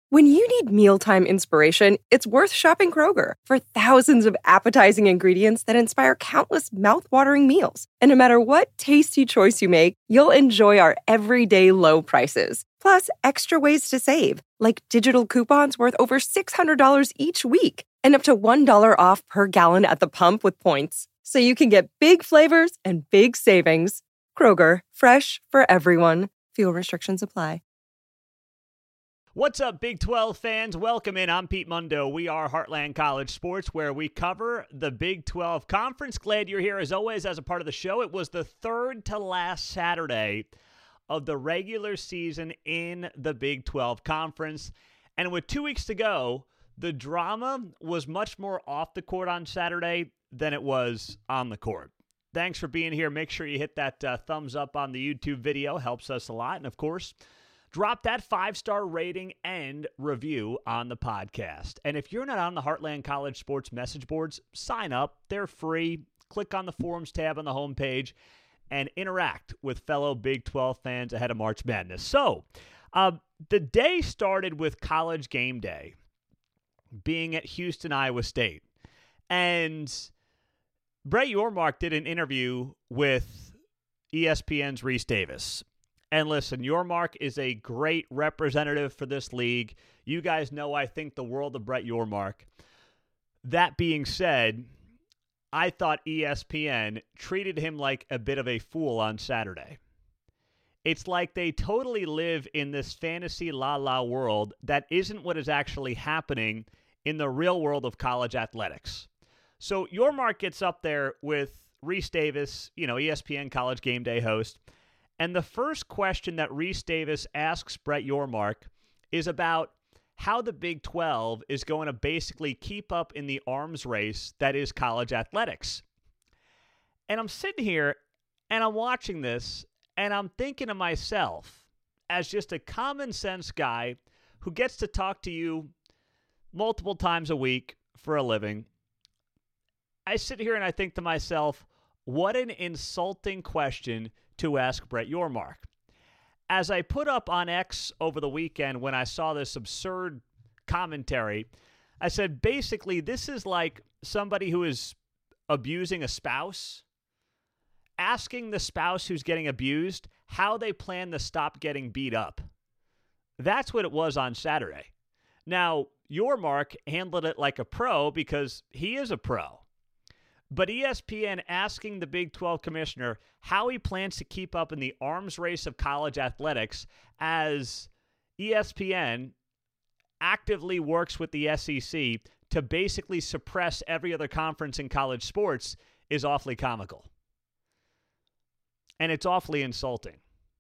When you need mealtime inspiration, it's worth shopping Kroger for thousands of appetizing ingredients that inspire countless mouthwatering meals. And no matter what tasty choice you make, you'll enjoy our everyday low prices. Plus, extra ways to save, like digital coupons worth over $600 each week and up to $1 off per gallon at the pump with points. So you can get big flavors and big savings. Kroger, fresh for everyone. Fuel restrictions apply. What's up, Big 12 fans? Welcome in. I'm Pete Mundo. We are Heartland College Sports, where we cover the Big 12 Conference. Glad you're here, as always, as a part of the show. It was the third to last Saturday of the regular season in the Big 12 Conference. And with 2 weeks to go, the drama was much more off the court on Saturday than it was on the court. Thanks for being here. Make sure you hit that thumbs up on the YouTube video. Helps us a lot. And, of course, drop that 5-star rating and review on the podcast. And if you're not on the Heartland College Sports message boards, sign up. They're free. Click on the forums tab on the homepage and interact with fellow Big 12 fans ahead of March Madness. So, the day started with College Game Day being at Houston, Iowa State. And Brett Yormark did an interview with ESPN's Rece Davis. And listen, Yormark is a great representative for this league. You guys know I think the world of Brett Yormark. That being said, I thought ESPN treated him like a bit of a fool on Saturday. It's like they totally live in this fantasy la-la world that isn't what is actually happening in the real world of college athletics. So Yormark gets up there with Rece Davis, ESPN College Game Day host, and the first question that Rece Davis asks Brett Yormark is about how the Big 12 is going to basically keep up in the arms race that is college athletics. And I'm sitting here, and I'm watching this, and I'm thinking to myself, as just a common sense guy who gets to talk to you multiple times a week for a living, I sit here and I think to myself, what an insulting question to ask Brett Yormark. As I put up on X over the weekend when I saw this absurd commentary, I said, basically, this is like somebody who is abusing a spouse, asking the spouse who's getting abused how they plan to stop getting beat up. That's what it was on Saturday. Now, Yormark handled it like a pro because he is a pro. But ESPN asking the Big 12 commissioner how he plans to keep up in the arms race of college athletics as ESPN actively works with the SEC to basically suppress every other conference in college sports is awfully comical. And it's awfully insulting.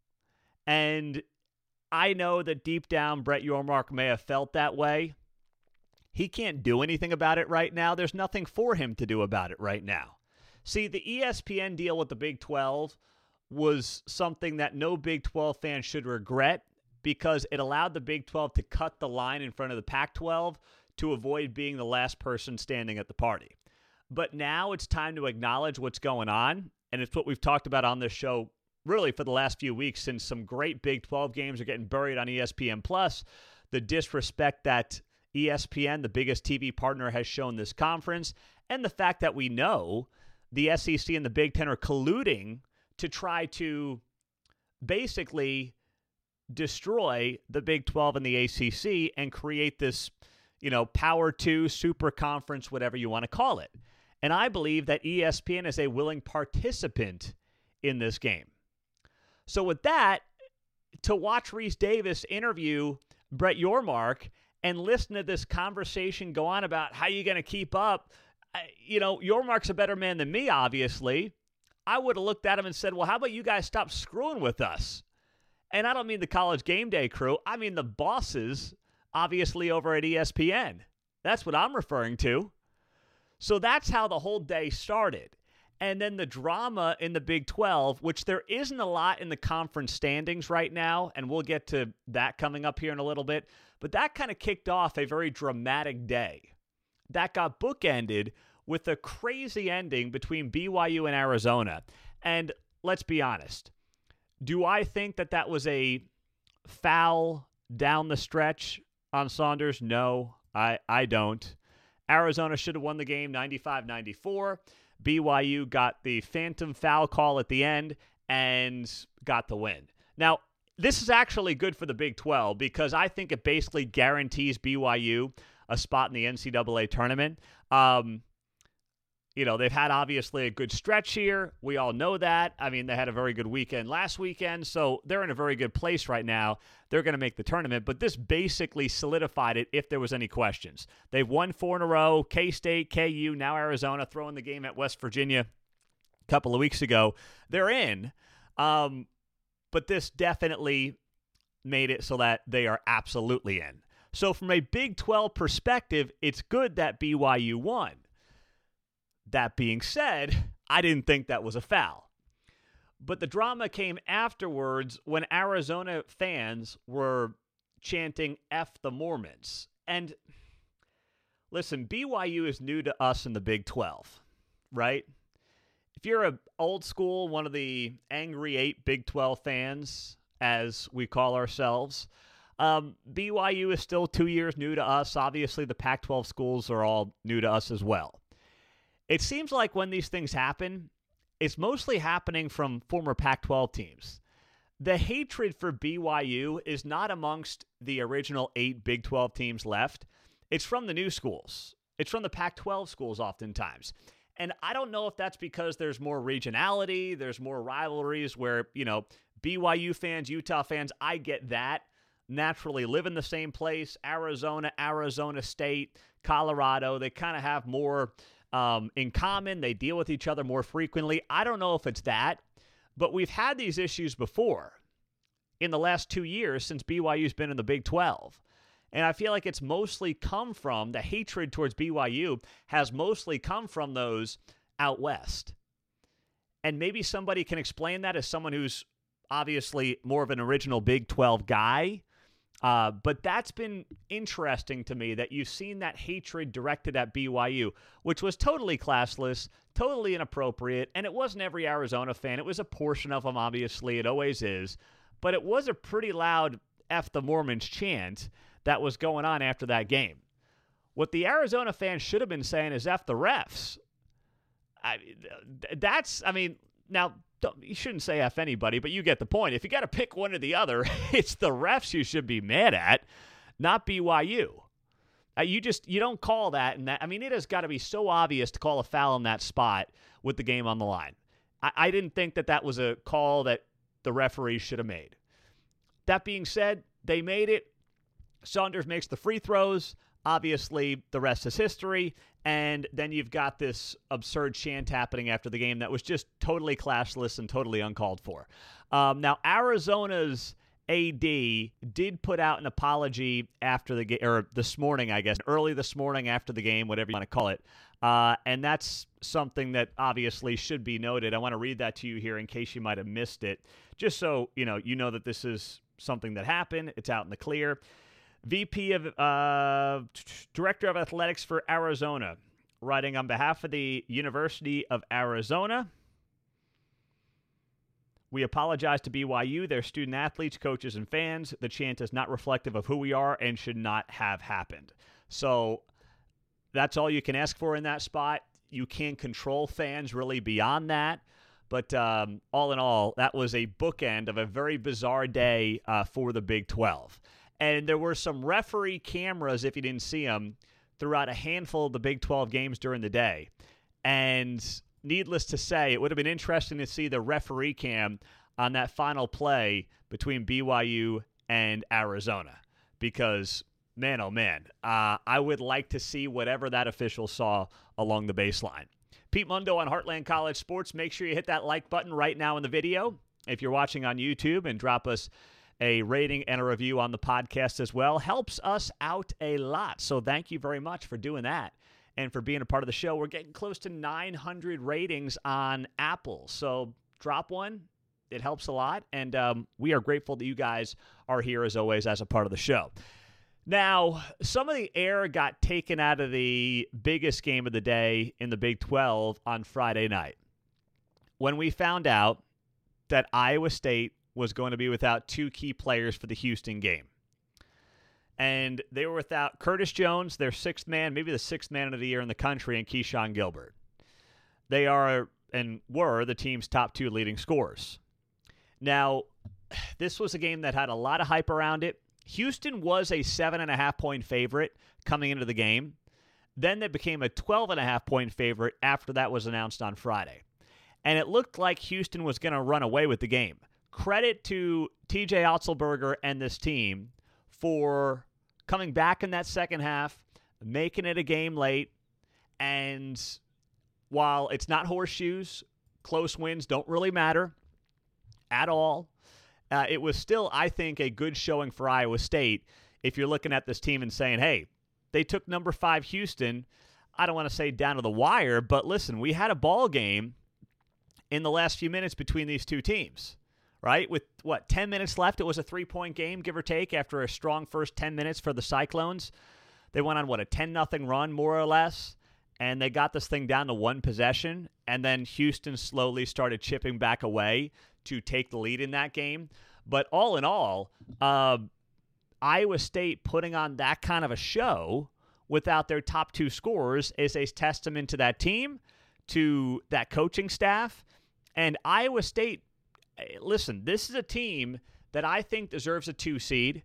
And I know that deep down Brett Yormark may have felt that way. He can't do anything about it right now. There's nothing for him to do about it right now. See, the ESPN deal with the Big 12 was something that no Big 12 fan should regret because it allowed the Big 12 to cut the line in front of the Pac-12 to avoid being the last person standing at the party. But now it's time to acknowledge what's going on, and it's what we've talked about on this show really for the last few weeks since some great Big 12 games are getting buried on ESPN+, the disrespect that ESPN, the biggest TV partner, has shown this conference, and the fact that we know the SEC and the Big Ten are colluding to try to basically destroy the Big 12 and the ACC and create this, Power 2 super conference, whatever you want to call it. And I believe that ESPN is a willing participant in this game. So with that, to watch Rece Davis interview Brett Yormark and listen to this conversation go on about how you're going to keep up, Yormark's a better man than me, obviously. I would have looked at him and said, well, how about you guys stop screwing with us? And I don't mean the College Game Day crew. I mean the bosses, obviously, over at ESPN. That's what I'm referring to. So that's how the whole day started. And then the drama in the Big 12, which there isn't a lot in the conference standings right now, and we'll get to that coming up here in a little bit, but that kind of kicked off a very dramatic day. That got bookended with a crazy ending between BYU and Arizona. And let's be honest, do I think that that was a foul down the stretch? on Saunders? No, I don't. Arizona should have won the game 95-94. BYU got the phantom foul call at the end and got the win. Now, this is actually good for the Big 12 because I think it basically guarantees BYU a spot in the NCAA tournament. They've had obviously a good stretch here. We all know that. I mean, they had a very good weekend last weekend, so they're in a very good place right now. They're going to make the tournament, but this basically solidified it if there was any questions. They've won 4 in a row, K-State, KU, now Arizona, throwing the game at West Virginia a couple of weeks ago. They're in, but this definitely made it so that they are absolutely in. So from a Big 12 perspective, it's good that BYU won. That being said, I didn't think that was a foul. But the drama came afterwards when Arizona fans were chanting F the Mormons. And listen, BYU is new to us in the Big 12, right? If you're an old school, one of the Angry 8 Big 12 fans, as we call ourselves, BYU is still 2 years new to us. Obviously, the Pac-12 schools are all new to us as well. It seems like when these things happen, it's mostly happening from former Pac-12 teams. The hatred for BYU is not amongst the original 8 Big 12 teams left. It's from the new schools. It's from the Pac-12 schools oftentimes. And I don't know if that's because there's more regionality, there's more rivalries where, BYU fans, Utah fans, I get that, naturally live in the same place. Arizona, Arizona State, Colorado, they kind of have more in common. They deal with each other more frequently. I don't know if it's that, but we've had these issues before in the last 2 years since BYU's been in the Big 12. And I feel like it's mostly come from, the hatred towards BYU has mostly come from those out west. And maybe somebody can explain that as someone who's obviously more of an original Big 12 guy. But that's been interesting to me that you've seen that hatred directed at BYU, which was totally classless, totally inappropriate, and it wasn't every Arizona fan. It was a portion of them, obviously. It always is. But it was a pretty loud F the Mormons chant that was going on after that game. What the Arizona fans should have been saying is F the refs. Now, you shouldn't say F anybody, but you get the point. If you got to pick one or the other, it's the refs you should be mad at, not BYU. You don't call that. And that, it has got to be so obvious to call a foul in that spot with the game on the line. I didn't think that was a call that the referees should have made. That being said, they made it. Saunders makes the free throws. Obviously, the rest is history. And then you've got this absurd chant happening after the game that was just totally classless and totally uncalled for. Now, Arizona's AD did put out an apology after the game, or this morning, I guess, early this morning after the game, whatever you want to call it. And that's something that obviously should be noted. I want to read that to you here in case you might have missed it, just so you know that this is something that happened. It's out in the clear. VP of Director of Athletics for Arizona, writing on behalf of the University of Arizona. We apologize to BYU, their student athletes, coaches, and fans. The chant is not reflective of who we are and should not have happened. So that's all you can ask for in that spot. You can't control fans really beyond that. But all in all, that was a bookend of a very bizarre day for the Big 12. And there were some referee cameras, if you didn't see them, throughout a handful of the Big 12 games during the day. And needless to say, it would have been interesting to see the referee cam on that final play between BYU and Arizona. Because, man, oh man, I would like to see whatever that official saw along the baseline. Pete Mundo on Heartland College Sports. Make sure you hit that like button right now in the video if you're watching on YouTube, and drop us a rating and a review on the podcast as well. Helps us out a lot. So thank you very much for doing that and for being a part of the show. We're getting close to 900 ratings on Apple. So drop one. It helps a lot. And we are grateful that you guys are here, as always, as a part of the show. Now, some of the air got taken out of the biggest game of the day in the Big 12 on Friday night, when we found out that Iowa State was going to be without 2 key players for the Houston game. And they were without Curtis Jones, their sixth man, maybe the sixth man of the year in the country, and Keyshawn Gilbert. They are and were the team's top 2 leading scorers. Now, this was a game that had a lot of hype around it. Houston was a 7.5-point favorite coming into the game. Then they became a 12.5-point favorite after that was announced on Friday. And it looked like Houston was going to run away with the game. Credit to TJ Otzelberger and this team for coming back in that second half, making it a game late, and while it's not horseshoes, close wins don't really matter at all. It was still, I think, a good showing for Iowa State if you're looking at this team and saying, hey, they took number 5 Houston, I don't want to say down to the wire, but listen, we had a ball game in the last few minutes between these two teams. Right? With, 10 minutes left? It was a 3-point game, give or take, after a strong first 10 minutes for the Cyclones. They went on, a 10-0 run, more or less, and they got this thing down to 1 possession, and then Houston slowly started chipping back away to take the lead in that game. But all in all, Iowa State putting on that kind of a show without their top 2 scorers is a testament to that team, to that coaching staff, and Iowa State. Listen, this is a team that I think deserves a 2 seed.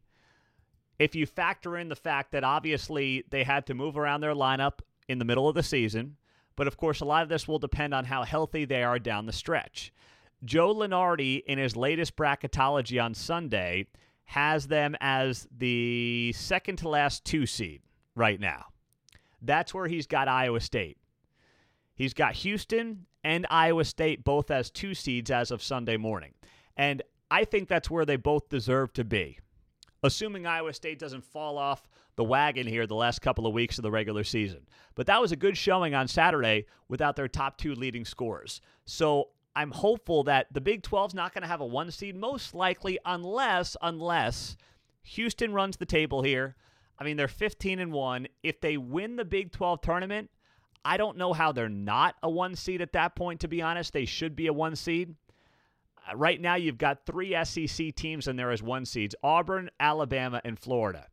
If you factor in the fact that obviously they had to move around their lineup in the middle of the season, but of course a lot of this will depend on how healthy they are down the stretch. Joe Lunardi, in his latest bracketology on Sunday, has them as the second to last 2 seed right now. That's where he's got Iowa State. He's got Houston and Iowa State both as 2 seeds as of Sunday morning. And I think that's where they both deserve to be, assuming Iowa State doesn't fall off the wagon here the last couple of weeks of the regular season. But that was a good showing on Saturday without their top 2 leading scorers. So I'm hopeful that the Big 12's not going to have a 1 seed, most likely, unless Houston runs the table here. I mean, they're 15-1. If they win the Big 12 tournament, I don't know how they're not a 1 seed at that point, to be honest. They should be a 1 seed. Right now, you've got 3 SEC teams in there as 1 seeds: Auburn, Alabama, and Florida.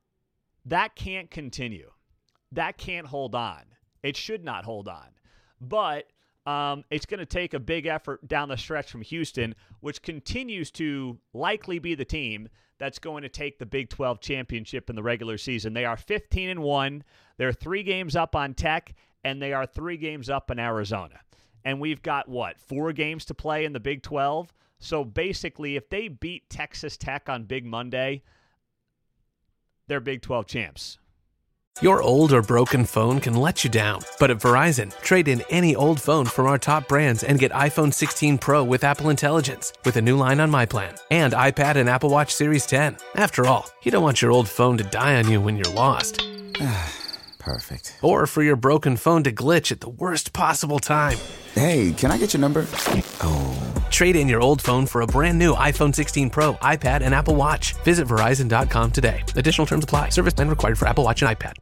That can't continue. That can't hold on. It should not hold on. But it's going to take a big effort down the stretch from Houston, which continues to likely be the team that's going to take the Big 12 championship in the regular season. They are 15-1. They're 3 games up on Tech, and they are 3 games up in Arizona. And we've got, 4 games to play in the Big 12? So basically, if they beat Texas Tech on Big Monday, they're Big 12 champs. Your old or broken phone can let you down. But at Verizon, trade in any old phone from our top brands and get iPhone 16 Pro with Apple Intelligence with a new line on My Plan and iPad and Apple Watch Series 10. After all, you don't want your old phone to die on you when you're lost. Perfect. Or for your broken phone to glitch at the worst possible time. Hey, can I get your number? Oh. Trade in your old phone for a brand new iPhone 16 Pro, iPad, and Apple Watch. Visit Verizon.com today. Additional terms apply. Service plan required for Apple Watch and iPad.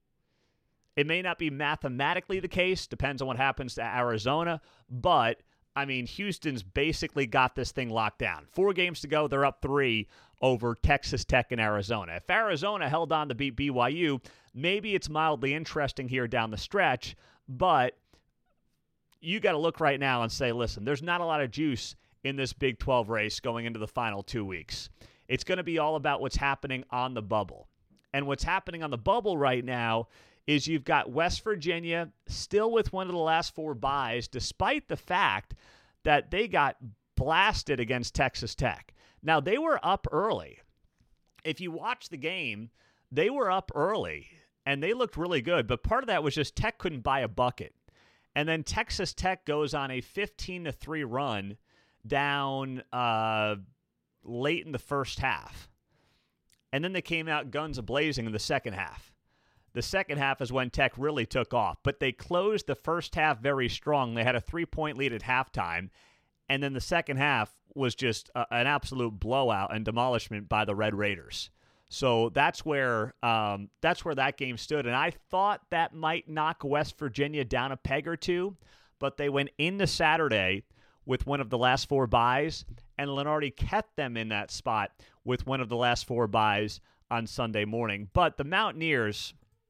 It may not be mathematically the case, depends on what happens to Arizona, but, I mean, Houston's basically got this thing locked down. 4 games to go, they're up 3 over Texas Tech and Arizona. If Arizona held on to beat BYU, maybe it's mildly interesting here down the stretch, but you got to look right now and say, listen, there's not a lot of juice in this Big 12 race going into the final 2 weeks. It's going to be all about what's happening on the bubble. And what's happening on the bubble right now is you've got West Virginia still with one of the last 4 byes, despite the fact that they got blasted against Texas Tech. Now, they were up early. If you watch the game, they were up early, and they looked really good. But part of that was just Tech couldn't buy a bucket. And then Texas Tech goes on a 15-3 run down late in the first half. And then they came out guns a-blazing in the second half. The second half is when Tech really took off. But they closed the first half very strong. They had a 3-point lead at halftime. And then the second half was just an absolute blowout and demolishment by the Red Raiders. So that's where that game stood. And I thought that might knock West Virginia down a peg or two. But they went into Saturday with one of the last 4 byes. And Lunardi kept them in that spot with one of the last 4 byes on Sunday morning. But the Mountaineers,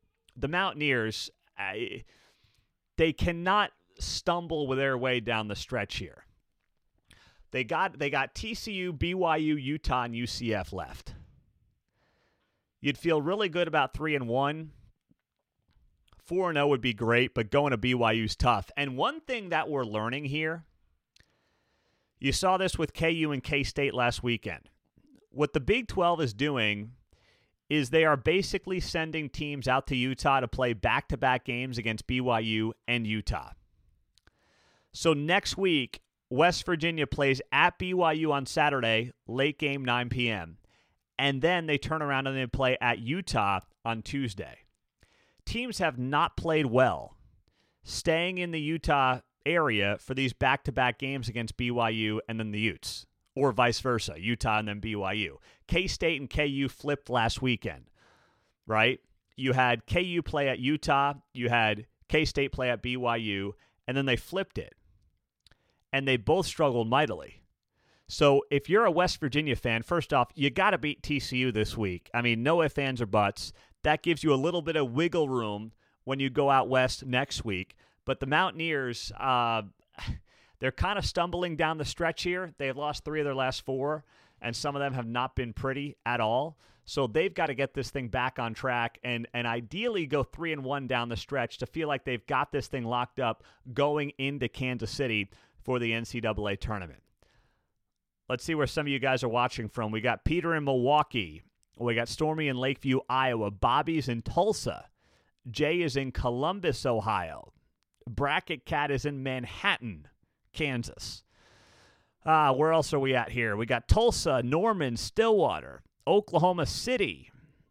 they cannot stumble with their way down the stretch here. They got TCU, BYU, Utah, and UCF left. You'd feel really good about 3-1. 4-0 would be great, but going to BYU's tough. And one thing that we're learning here, you saw this with KU and K-State last weekend. What the Big 12 is doing is they are basically sending teams out to Utah to play back-to-back games against BYU and Utah. So next week, West Virginia plays at BYU on Saturday, late game, 9 p.m. And then they turn around and they play at Utah on Tuesday. Teams have not played well staying in the Utah area for these back-to-back games against BYU and then the Utes, or vice versa, Utah and then BYU. K-State and KU flipped last weekend, right? You had KU play at Utah, you had K-State play at BYU, and then they flipped it. And they both struggled mightily. So if you're a West Virginia fan, first off, you got to beat TCU this week. I mean, no ifs, ands, or buts. That gives you a little bit of wiggle room when you go out west next week. But the Mountaineers, they're kind of stumbling down the stretch here. They've lost 3 of their last 4, and some of them have not been pretty at all. So they've got to get this thing back on track and ideally go 3-1 down the stretch to feel like they've got this thing locked up going into Kansas City for the NCAA tournament. Let's see where some of you guys are watching from. We got Peter in Milwaukee. We got Stormy in Lakeview, Iowa. Bobby's in Tulsa. Jay is in Columbus, Ohio. Bracket Cat is in Manhattan, Kansas. Where else are we at here? We got Tulsa, Norman, Stillwater, Oklahoma City.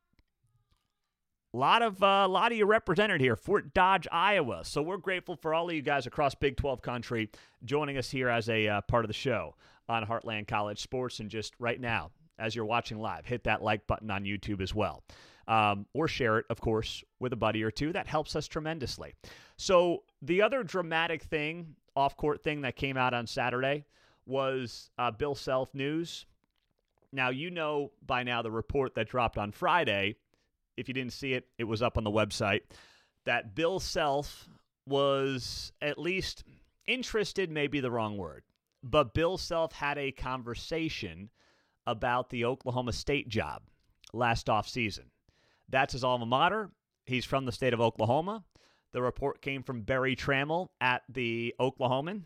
A lot of you represented here. Fort Dodge, Iowa. So we're grateful for all of you guys across Big 12 country joining us here as a part of the show on Heartland College Sports. And just right now, as you're watching live, hit that like button on YouTube as well. Or share it, of course, with a buddy or two. That helps us tremendously. So the other dramatic thing, off-court thing that came out on Saturday was Bill Self news. Now, you know by now the report that dropped on Friday. If you didn't see it, it was up on the website, that Bill Self was at least interested, may be the wrong word, but Bill Self had a conversation about the Oklahoma State job last offseason. That's his alma mater. He's from the state of Oklahoma. The report came from Barry Trammell at the Oklahoman.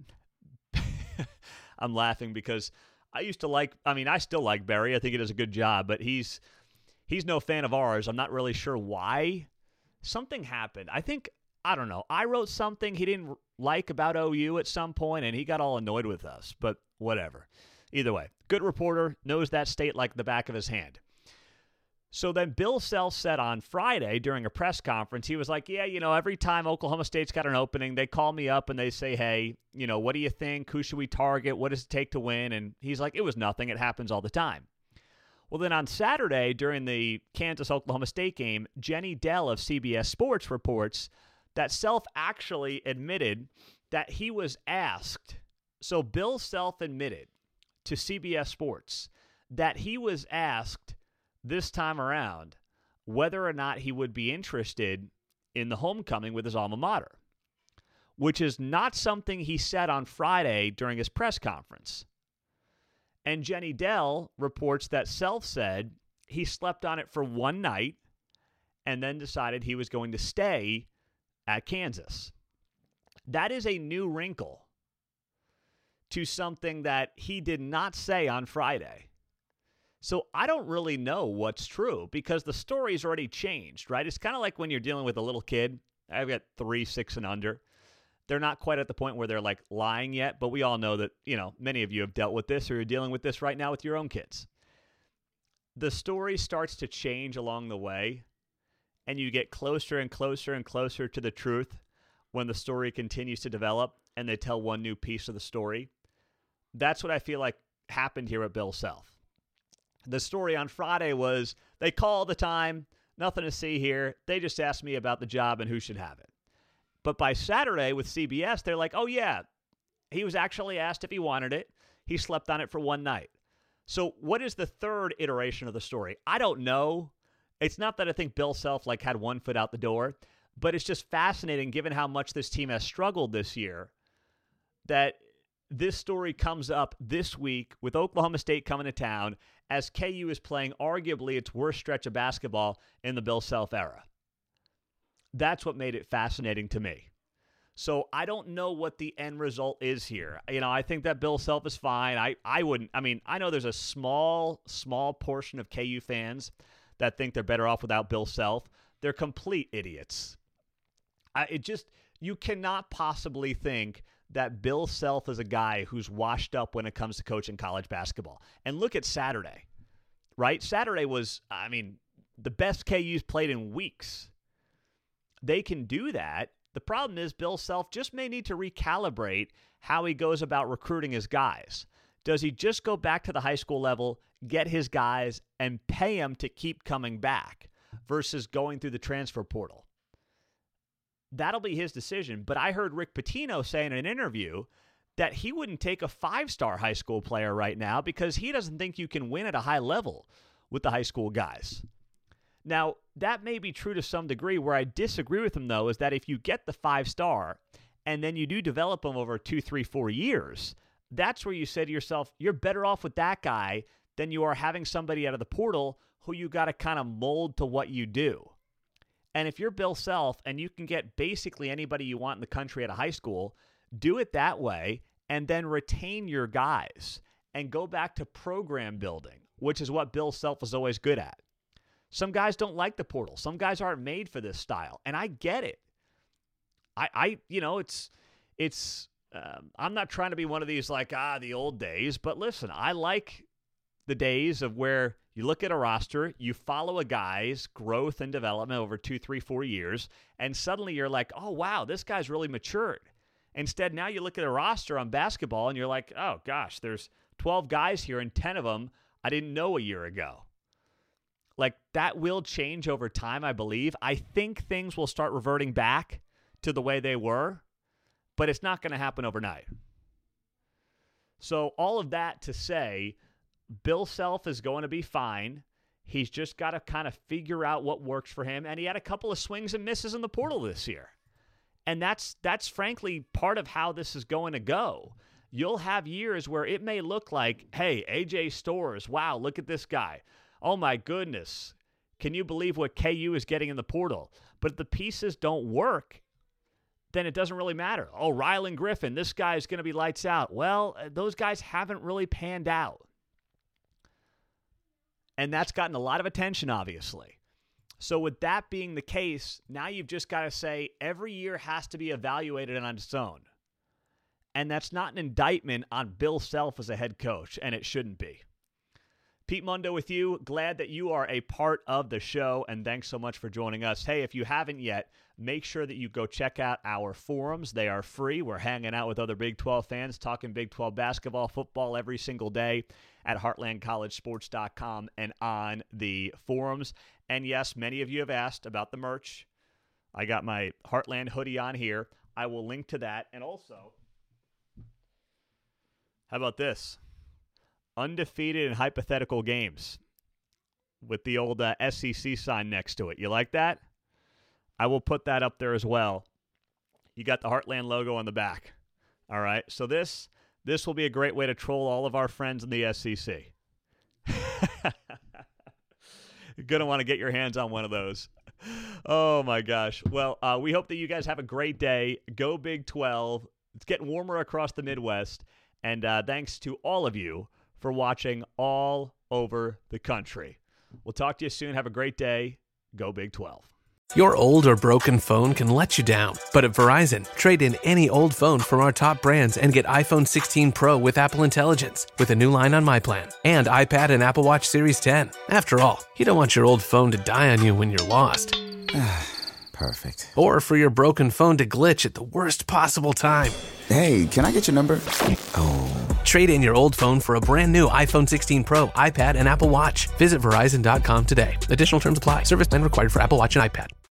I'm laughing because I still like Barry. I think he does a good job, but he's no fan of ours. I'm not really sure why. Something happened. I don't know. I wrote something he didn't like about OU at some point, and he got all annoyed with us, but whatever. Either way, good reporter, knows that state like the back of his hand. So then Bill Self said on Friday during a press conference, he was like, yeah, every time Oklahoma State's got an opening, they call me up and they say, hey, what do you think? Who should we target? What does it take to win? And he's like, it was nothing. It happens all the time. Well, then on Saturday during the Kansas-Oklahoma State game, Jenny Dell of CBS Sports reports that Self actually admitted that he was asked. So Bill Self admitted to CBS Sports that he was asked this time around whether or not he would be interested in the homecoming with his alma mater, which is not something he said on Friday during his press conference. And Jenny Dell reports that Self said he slept on it for one night and then decided he was going to stay at Kansas. That is a new wrinkle to something that he did not say on Friday. So I don't really know what's true because the story's already changed, right? It's kind of like when you're dealing with a little kid. I've got 3, 6, and under. They're not quite at the point where they're like lying yet, but we all know that, many of you have dealt with this or you're dealing with this right now with your own kids. The story starts to change along the way, and you get closer and closer and closer to the truth when the story continues to develop and they tell one new piece of the story. That's what I feel like happened here at Bill Self. The story on Friday was they call all the time, nothing to see here. They just asked me about the job and who should have it. But by Saturday with CBS, they're like, oh, yeah, he was actually asked if he wanted it. He slept on it for one night. So what is the third iteration of the story? I don't know. It's not that I think Bill Self had one foot out the door, but it's just fascinating given how much this team has struggled this year that this story comes up this week with Oklahoma State coming to town as KU is playing arguably its worst stretch of basketball in the Bill Self era. That's what made it fascinating to me. So I don't know what the end result is here. I think that Bill Self is fine. I know there's a small portion of KU fans that think they're better off without Bill Self. They're complete idiots. You cannot possibly think that Bill Self is a guy who's washed up when it comes to coaching college basketball. And look at Saturday, right? Saturday was, the best KU's played in weeks. They can do that. The problem is Bill Self just may need to recalibrate how he goes about recruiting his guys. Does he just go back to the high school level, get his guys, and pay them to keep coming back versus going through the transfer portal? That'll be his decision. But I heard Rick Pitino say in an interview that he wouldn't take a 5-star high school player right now because he doesn't think you can win at a high level with the high school guys. Now, that may be true to some degree. Where I disagree with him, though, is that if you get the 5-star and then you do develop them over 2, 3, 4 years, that's where you say to yourself, you're better off with that guy than you are having somebody out of the portal who you got to kind of mold to what you do. And if you're Bill Self and you can get basically anybody you want in the country at a high school, do it that way and then retain your guys and go back to program building, which is what Bill Self is always good at. Some guys don't like the portal. Some guys aren't made for this style, and I get it. I'm not trying to be one of these the old days, but listen, I like the days of where you look at a roster, you follow a guy's growth and development over 2, 3, 4 years, and suddenly you're like, oh, wow, this guy's really matured. Instead, now you look at a roster on basketball, and you're like, oh, gosh, there's 12 guys here, and 10 of them I didn't know a year ago. That will change over time, I believe. I think things will start reverting back to the way they were, but it's not going to happen overnight. So all of that to say, Bill Self is going to be fine. He's just got to kind of figure out what works for him, and he had a couple of swings and misses in the portal this year. And that's frankly part of how this is going to go. You'll have years where it may look like, hey, AJ Storrs, wow, look at this guy. Oh, my goodness. Can you believe what KU is getting in the portal? But if the pieces don't work, then it doesn't really matter. Oh, Rylan Griffin, this guy is going to be lights out. Well, those guys haven't really panned out. And that's gotten a lot of attention, obviously. So with that being the case, now you've just got to say every year has to be evaluated on its own. And that's not an indictment on Bill Self as a head coach, and it shouldn't be. Pete Mundo with you. Glad that you are a part of the show, and thanks so much for joining us. Hey, if you haven't yet, make sure that you go check out our forums. They are free. We're hanging out with other Big 12 fans, talking Big 12 basketball, football every single day at heartlandcollegesports.com and on the forums. And yes, many of you have asked about the merch. I got my Heartland hoodie on here. I will link to that. And also, how about this? Undefeated in hypothetical games with the old SEC sign next to it. You like that? I will put that up there as well. You got the Heartland logo on the back. All right. So this will be a great way to troll all of our friends in the SEC. You're going to want to get your hands on one of those. Oh, my gosh. Well, we hope that you guys have a great day. Go Big 12. It's getting warmer across the Midwest. And thanks to all of you for watching all over the country. We'll talk to you soon. Have a great day. Go Big 12. Your old or broken phone can let you down. But at Verizon, trade in any old phone from our top brands and get iPhone 16 Pro with Apple Intelligence with a new line on My Plan and iPad and Apple Watch Series 10. After all, you don't want your old phone to die on you when you're lost. Perfect. Or for your broken phone to glitch at the worst possible time. Hey, can I get your number? Oh. Trade in your old phone for a brand new iPhone 16 Pro, iPad, and Apple Watch. Visit Verizon.com today. Additional terms apply. Service plan required for Apple Watch and iPad.